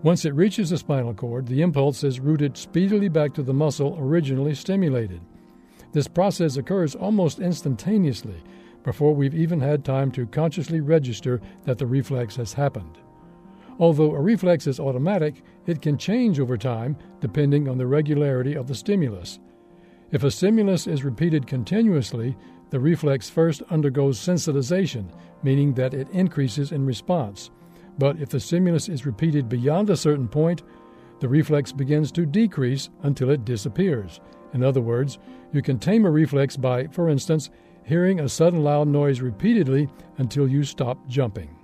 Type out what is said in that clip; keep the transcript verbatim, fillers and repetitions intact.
Once it reaches the spinal cord, the impulse is routed speedily back to the muscle originally stimulated. This process occurs almost instantaneously, before we've even had time to consciously register that the reflex has happened. Although a reflex is automatic, it can change over time depending on the regularity of the stimulus. If a stimulus is repeated continuously, the reflex first undergoes sensitization, meaning that it increases in response. But if the stimulus is repeated beyond a certain point, the reflex begins to decrease until it disappears. In other words, you can tame a reflex by, for instance, hearing a sudden loud noise repeatedly until you stop jumping.